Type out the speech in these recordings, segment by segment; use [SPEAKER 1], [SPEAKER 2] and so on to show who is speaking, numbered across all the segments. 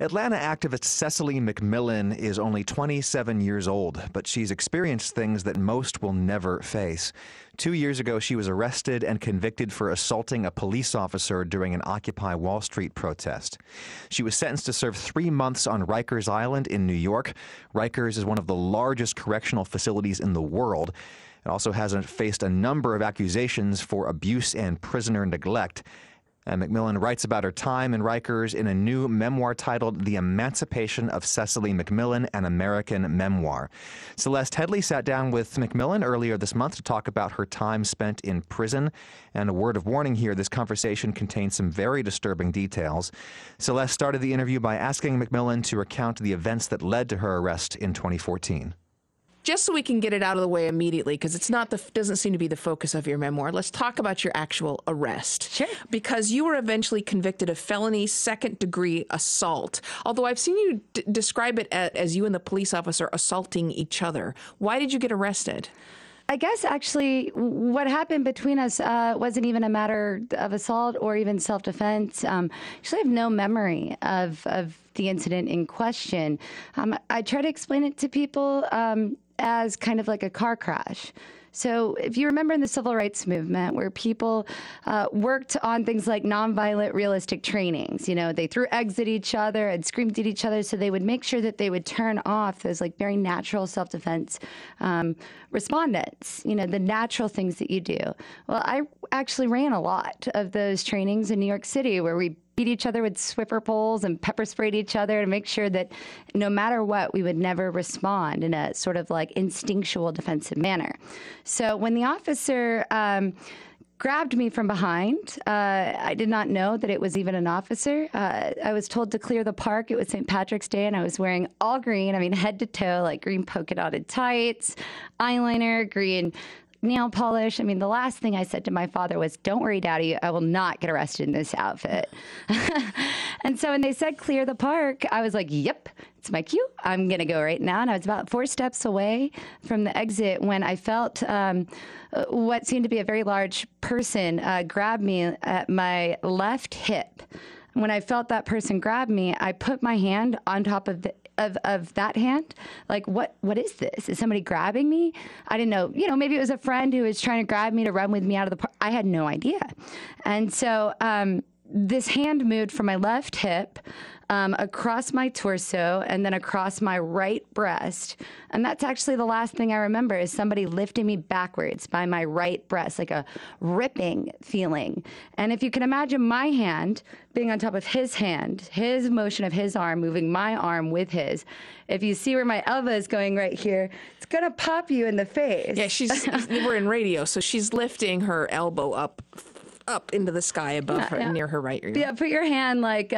[SPEAKER 1] Atlanta activist Cecily McMillan is only 27 years old, but she's experienced things that most will never face. 2 years ago, she was arrested and convicted for assaulting a police officer during an Occupy Wall Street protest. She was sentenced to serve 3 months on Rikers Island in New York. Rikers is one of the largest correctional facilities in the world. It also has faced a number of accusations for abuse and prisoner neglect. And McMillan writes about her time in Rikers in a new memoir titled The Emancipation of Cecily McMillan, an American Memoir. Celeste Headley sat down with McMillan earlier this month to talk about her time spent in prison. And a word of warning here, this conversation contains some very disturbing details. Celeste started the interview by asking McMillan to recount the events that led to her arrest in 2014.
[SPEAKER 2] Just so we can get it out of the way immediately, because it's not doesn't seem to be the focus of your memoir, let's talk about your actual arrest.
[SPEAKER 3] Sure.
[SPEAKER 2] Because you were eventually convicted of felony second-degree assault, although I've seen you describe it as you and the police officer assaulting each other. Why did you get arrested?
[SPEAKER 3] I guess actually what happened between us wasn't even a matter of assault or even self-defense. Actually, I have no memory of the incident in question. I try to explain it to people as kind of like a car crash. So if you remember in the civil rights movement where people worked on things like nonviolent realistic trainings, you know, they threw eggs at each other and screamed at each other so they would make sure that they would turn off those like very natural self-defense respondents, you know, the natural things that you do. Well, I actually ran a lot of those trainings in New York City where we beat each other with Swiffer poles and pepper sprayed each other to make sure that no matter what, we would never respond in a sort of like instinctual defensive manner. So when the officer grabbed me from behind, I did not know that it was even an officer. I was told to clear the park. It was St. Patrick's Day, and I was wearing all green, I mean, head to toe, like green polka dotted tights, eyeliner, green nail polish. I mean, the last thing I said to my father was, "Don't worry, Daddy, I will not get arrested in this outfit." And so when they said clear the park, I was like, yep, it's my cue. I'm going to go right now. And I was about 4 steps away from the exit when I felt what seemed to be a very large person grab me at my left hip. When I felt that person grab me, I put my hand on top of that hand. Like, what is this? Is somebody grabbing me? I didn't know. You know, maybe it was a friend who was trying to grab me to run with me out of the park. I had no idea. And so this hand moved from my left hip across my torso and then across my right breast. And that's actually the last thing I remember is somebody lifting me backwards by my right breast, like a ripping feeling. And if you can imagine my hand being on top of his hand, his motion of his arm, moving my arm with his, if you see where my elbow is going right here, it's going to pop you in the face.
[SPEAKER 2] Yeah, we're in radio, so she's lifting her elbow up into the sky above her, near her right ear.
[SPEAKER 3] Yeah, put your hand like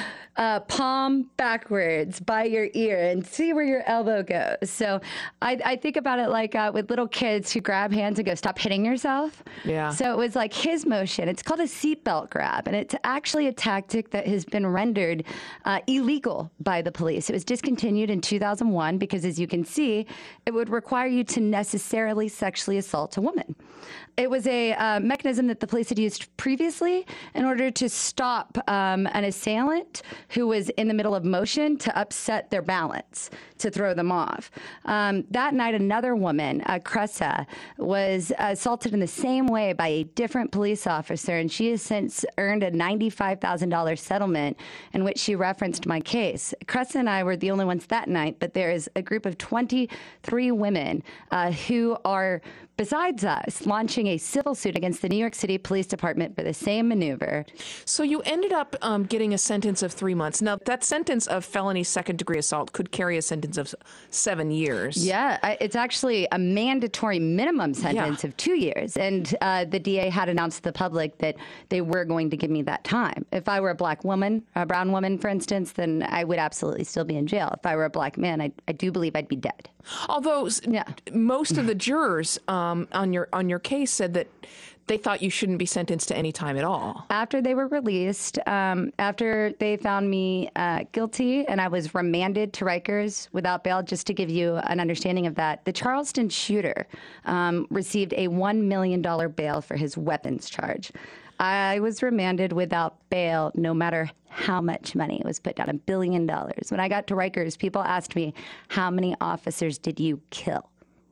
[SPEAKER 3] palm backwards by your ear and see where your elbow goes. So I think about it like with little kids who grab hands and go, "Stop hitting yourself."
[SPEAKER 2] Yeah.
[SPEAKER 3] So it was like his motion. It's called a seatbelt grab, and it's actually a tactic that has been rendered illegal by the police. It was discontinued in 2001 because, as you can see, it would require you to necessarily sexually assault a woman. It was a mechanism that the police had used previously in order to stop an assailant who was in the middle of motion to upset their balance, to throw them off. That night, another woman, Cressa, was assaulted in the same way by a different police officer, and she has since earned a $95,000 settlement in which she referenced my case. Cressa and I were the only ones that night, but there is a group of 23 women who are, besides us, launching a civil suit against the New York City Police Department for the same maneuver.
[SPEAKER 2] So you ended up getting a sentence of 3 months. Now, that sentence of felony second-degree assault could carry a sentence of 7 years.
[SPEAKER 3] Yeah, it's actually a mandatory minimum sentence of 2 years. And the DA had announced to the public that they were going to give me that time. If I were a black woman, a brown woman, for instance, then I would absolutely still be in jail. If I were a black man, I do believe I'd be dead.
[SPEAKER 2] Although most of the jurors on your case said that they thought you shouldn't be sentenced to any time at all.
[SPEAKER 3] After they were released, after they found me guilty and I was remanded to Rikers without bail, just to give you an understanding of that, the Charleston shooter received a $1 million bail for his weapons charge. I was remanded without bail, no matter how much money was put down, $1 billion. When I got to Rikers, people asked me, how many officers did you kill?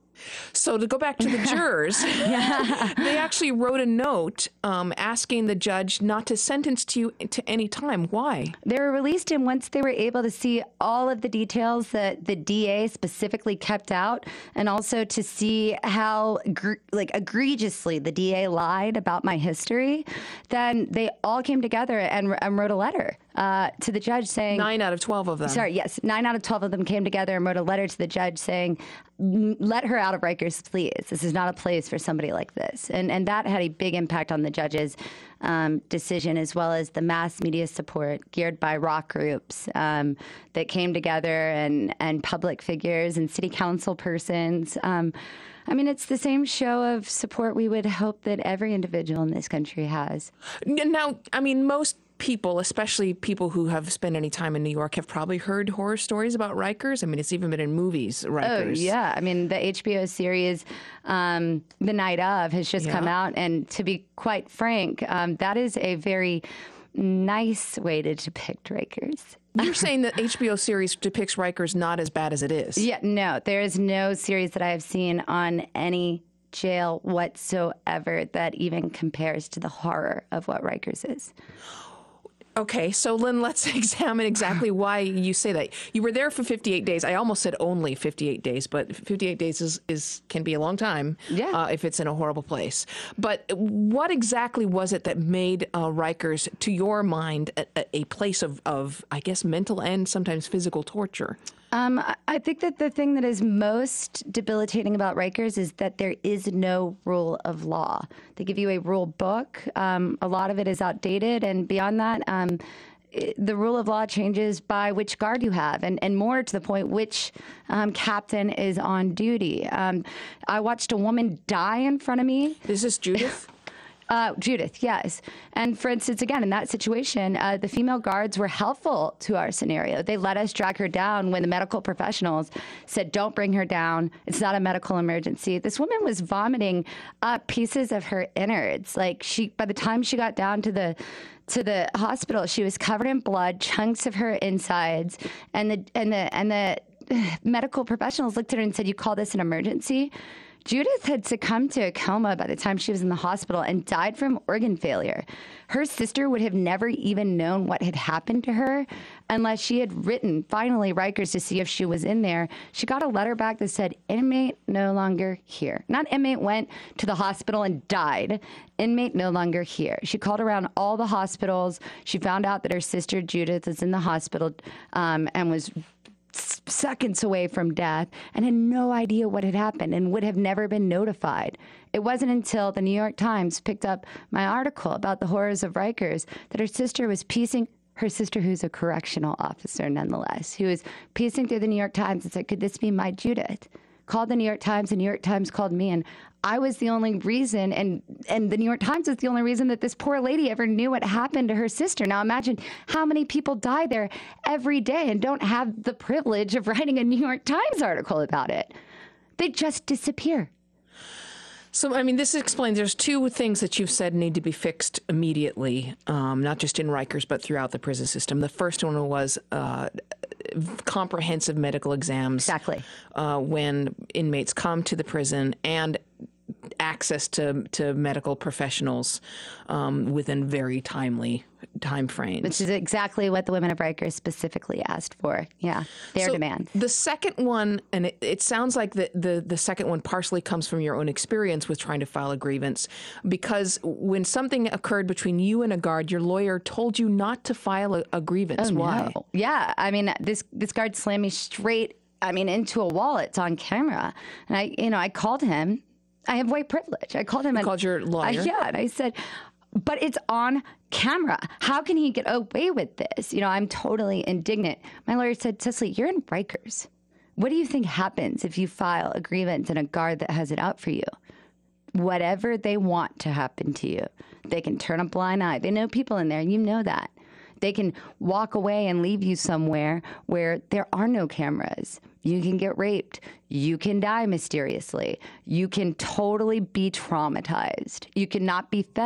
[SPEAKER 2] So to go back to the jurors, they actually wrote a note asking the judge not to sentence to you to any time. Why?
[SPEAKER 3] They were released, and once they were able to see all of the details that the DA specifically kept out, and also to see how egregiously the DA lied about my history, then they all came together and wrote a letter to the judge saying
[SPEAKER 2] 9 out of 12 of them.
[SPEAKER 3] Sorry, yes, 9 out of 12 of them came together and wrote a letter to the judge saying, let her out of Rikers, please. This is not a place for somebody like this. And that had a big impact on the judge's decision, as well as the mass media support geared by rock groups that came together, and public figures and city council persons. I mean, it's the same show of support we would hope that every individual in this country has.
[SPEAKER 2] Now, I mean, most people, especially people who have spent any time in New York, have probably heard horror stories about Rikers. I mean, it's even been in movies, Rikers.
[SPEAKER 3] Oh, yeah. I mean, the HBO series, The Night Of, has just come out. And to be quite frank, that is a very nice way to depict Rikers.
[SPEAKER 2] You're saying that HBO series depicts Rikers not as bad as it is?
[SPEAKER 3] Yeah, no. There is no series that I have seen on any jail whatsoever that even compares to the horror of what Rikers is.
[SPEAKER 2] Okay, so Lynn, let's examine exactly why you say that. You were there for 58 days. I almost said only 58 days, but 58 days can be a long time if it's in a horrible place. But what exactly was it that made Rikers, to your mind, a place of, I guess, mental and sometimes physical torture?
[SPEAKER 3] I think that the thing that is most debilitating about Rikers is that there is no rule of law. They give you a rule book. A lot of it is outdated. And beyond that, the rule of law changes by which guard you have, and more to the point, which captain is on duty. I watched a woman die in front of me.
[SPEAKER 2] Is this Judith?
[SPEAKER 3] Judith, yes. And for instance, again, in that situation, the female guards were helpful to our scenario. They let us drag her down when the medical professionals said, don't bring her down. It's not a medical emergency. This woman was vomiting up pieces of her innards. Like, by the time she got down to the hospital, she was covered in blood, chunks of her insides, and the medical professionals looked at her and said, you call this an emergency? Judith had succumbed to a coma by the time she was in the hospital and died from organ failure. Her sister would have never even known what had happened to her unless she had written, finally, Rikers to see if she was in there. She got a letter back that said, inmate no longer here. Not inmate went to the hospital and died. Inmate no longer here. She called around all the hospitals. She found out that her sister Judith was in the hospital and was seconds away from death, and had no idea what had happened and would have never been notified. It wasn't until the New York Times picked up my article about the horrors of Rikers that her sister was piecing, her sister who's a correctional officer nonetheless, who was piecing through the New York Times and said, could this be my Judith? Called the New York Times, the New York Times called me, and I was the only reason, and the New York Times was the only reason that this poor lady ever knew what happened to her sister. Now imagine how many people die there every day and don't have the privilege of writing a New York Times article about it. They just disappear.
[SPEAKER 2] So, I mean, this explains there's two things that you've said need to be fixed immediately, not just in Rikers, but throughout the prison system. The first one was comprehensive medical exams.
[SPEAKER 3] Exactly.
[SPEAKER 2] When inmates come to the prison, and access to medical professionals within very timely time frames.
[SPEAKER 3] Which is exactly what the women of Rikers specifically asked for. Yeah, their demands.
[SPEAKER 2] The second one, and it sounds like the second one partially comes from your own experience with trying to file a grievance, because when something occurred between you and a guard, your lawyer told you not to file a grievance.
[SPEAKER 3] Oh,
[SPEAKER 2] Why?
[SPEAKER 3] No. Yeah, I mean, this guard slammed me straight, into a wall. It's on camera. And I called him. I have white privilege. I called him.
[SPEAKER 2] You called your lawyer?
[SPEAKER 3] And I said, but it's on camera. How can he get away with this? I'm totally indignant. My lawyer said, Cecily, you're in Rikers. What do you think happens if you file a grievance and a guard that has it out for you? Whatever they want to happen to you. They can turn a blind eye. They know people in there. You know that. They can walk away and leave you somewhere where there are no cameras. You can get raped. You can die mysteriously. You can totally be traumatized. You cannot be fed.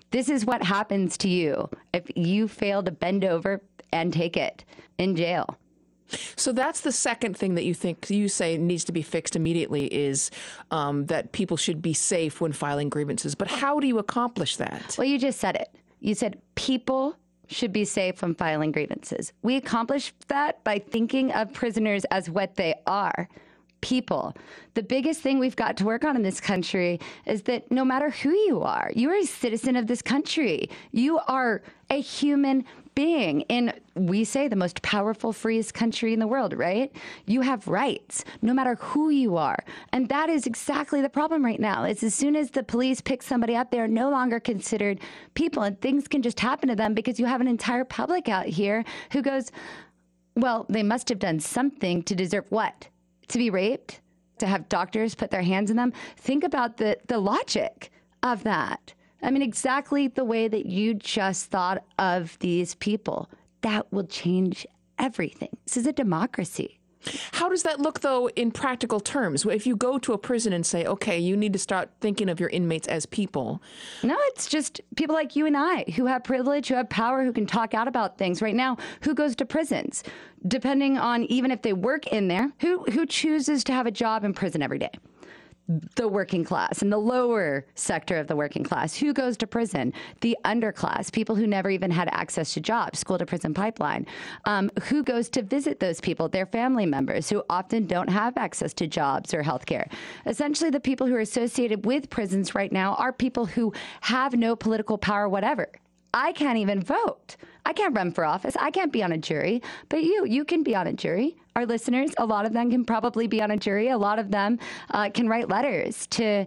[SPEAKER 3] This is what happens to you if you fail to bend over and take it in jail.
[SPEAKER 2] So that's the second thing that you say needs to be fixed immediately is that people should be safe when filing grievances. But how do you accomplish that?
[SPEAKER 3] Well, you just said it. You said people should be safe when filing grievances. We accomplish that by thinking of prisoners as what they are. People. The biggest thing we've got to work on in this country is that no matter who you are a citizen of this country. You are a human being in, we say, the most powerful, freest country in the world, right? You have rights, no matter who you are. And that is exactly the problem right now. It's as soon as the police pick somebody up, they're no longer considered people, and things can just happen to them because you have an entire public out here who goes, well, they must have done something to deserve what? To be raped? To have doctors put their hands on them? Think about the logic of that. I mean, exactly the way that you just thought of these people. That will change everything. This is a democracy.
[SPEAKER 2] How does that look, though, in practical terms? If you go to a prison and say, okay, you need to start thinking of your inmates as people.
[SPEAKER 3] No, it's just people like you and I who have privilege, who have power, who can talk out about things. Right now, who goes to prisons? Depending on even if they work in there, who chooses to have a job in prison every day? The working class and the lower sector of the working class. Who goes to prison? The underclass, people who never even had access to jobs, school to prison pipeline. Who goes to visit those people? Their family members who often don't have access to jobs or healthcare. Essentially, the people who are associated with prisons right now are people who have no political power whatever. I can't even vote. I can't run for office. I can't be on a jury. But you can be on a jury. Our listeners, a lot of them can probably be on a jury. A lot of them can write letters to,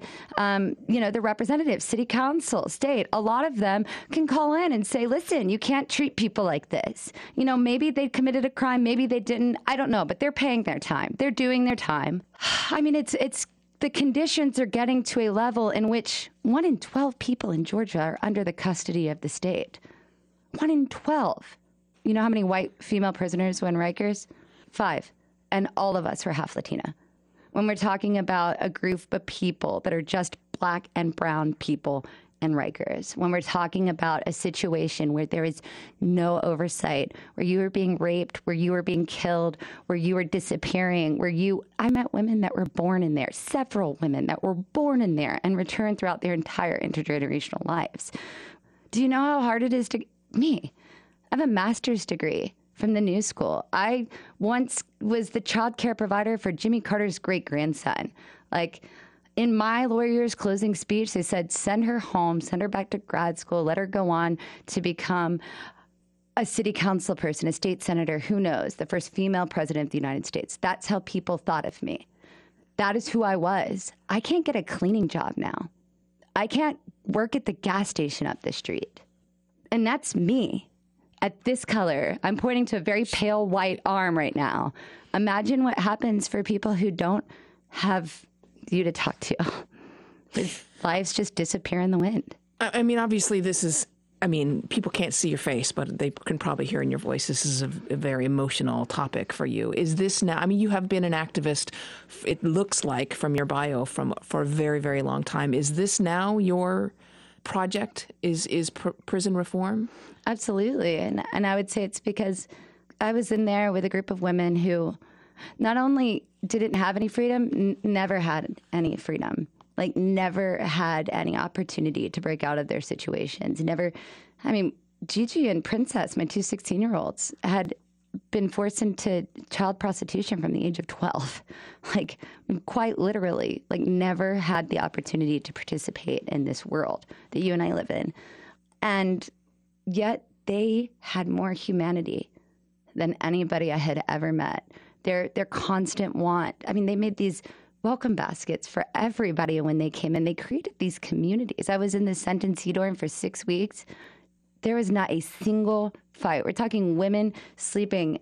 [SPEAKER 3] the representatives, city council, state. A lot of them can call in and say, listen, you can't treat people like this. You know, maybe they committed a crime. Maybe they didn't. I don't know. But they're paying their time. They're doing their time. I mean, it's the conditions are getting to a level in which 1 in 12 people in Georgia are under the custody of the state. 1 in 12. You know how many white female prisoners were in Rikers? 5. And all of us were half Latina. When we're talking about a group of people that are just black and brown people in Rikers, when we're talking about a situation where there is no oversight, where you were being raped, where you were being killed, where you were disappearing, I met women that were born in there, several women that were born in there and returned throughout their entire intergenerational lives. Do you know how hard it is me? I have a master's degree from the New School. I once was the child care provider for Jimmy Carter's great-grandson. In my lawyer's closing speech, they said, send her home, send her back to grad school, let her go on to become a city council person, a state senator, who knows, the first female president of the United States. That's how people thought of me. That is who I was. I can't get a cleaning job now. I can't work at the gas station up the street. And that's me. At this color, I'm pointing to a very pale white arm right now. Imagine what happens for people who don't have you to talk to. His lives just disappear in the wind.
[SPEAKER 2] I mean, obviously people can't see your face, but they can probably hear in your voice. This is a very emotional topic for you. Is this now, you have been an activist, it looks like from your bio, for a very, very long time. Is this now your project, is prison reform?
[SPEAKER 3] Absolutely. And I would say it's because I was in there with a group of women who not only didn't have any freedom, never had any freedom, never had any opportunity to break out of their situations. Gigi and Princess, my 2 16-year-olds, had been forced into child prostitution from the age of 12, quite literally, never had the opportunity to participate in this world that you and I live in. And yet they had more humanity than anybody I had ever met. Their constant want. They made these welcome baskets for everybody when they came in. They created these communities. I was in the Sentencing dorm for 6 weeks. There was not a single fight. We're talking women sleeping,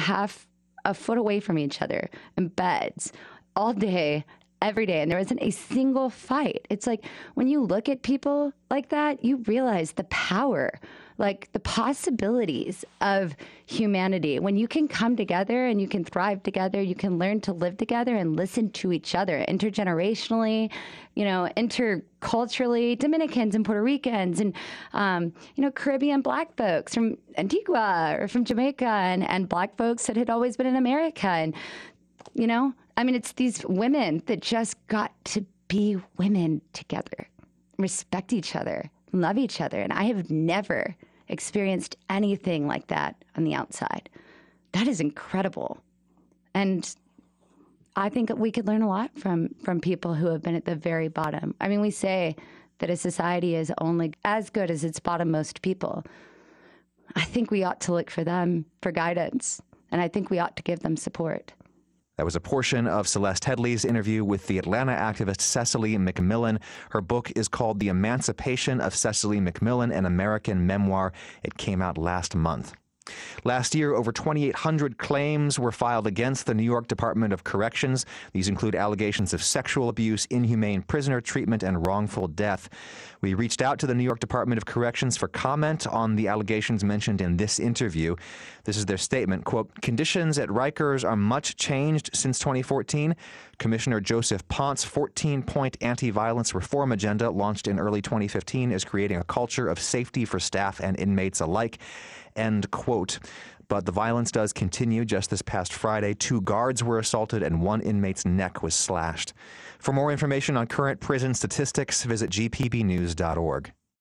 [SPEAKER 3] a foot away from each other in beds all day, every day. And there wasn't a single fight. It's when you look at people like that, you realize the power like the possibilities of humanity. When you can come together and you can thrive together, you can learn to live together and listen to each other intergenerationally, interculturally, Dominicans and Puerto Ricans and, Caribbean Black folks from Antigua or from Jamaica and Black folks that had always been in America. And, it's these women that just got to be women together, respect each other, love each other. And I have never experienced anything like that on the outside. That is incredible. And I think we could learn a lot from people who have been at the very bottom. I mean, we say that a society is only as good as its bottommost people. I think we ought to look for them for guidance, and I think we ought to give them support.
[SPEAKER 1] That was a portion of Celeste Headley's interview with the Atlanta activist Cecily McMillan. Her book is called The Emancipation of Cecily McMillan, an American Memoir. It came out last month. Last year, over 2,800 claims were filed against the New York Department of Corrections. These include allegations of sexual abuse, inhumane prisoner treatment, and wrongful death. We reached out to the New York Department of Corrections for comment on the allegations mentioned in this interview. This is their statement, quote, "Conditions at Rikers are much changed since 2014. Commissioner Joseph Ponce's 14-point anti-violence reform agenda launched in early 2015 is creating a culture of safety for staff and inmates alike." End quote. But the violence does continue. Just this past Friday, 2 guards were assaulted and 1 inmate's neck was slashed. For more information on current prison statistics, visit gpbnews.org.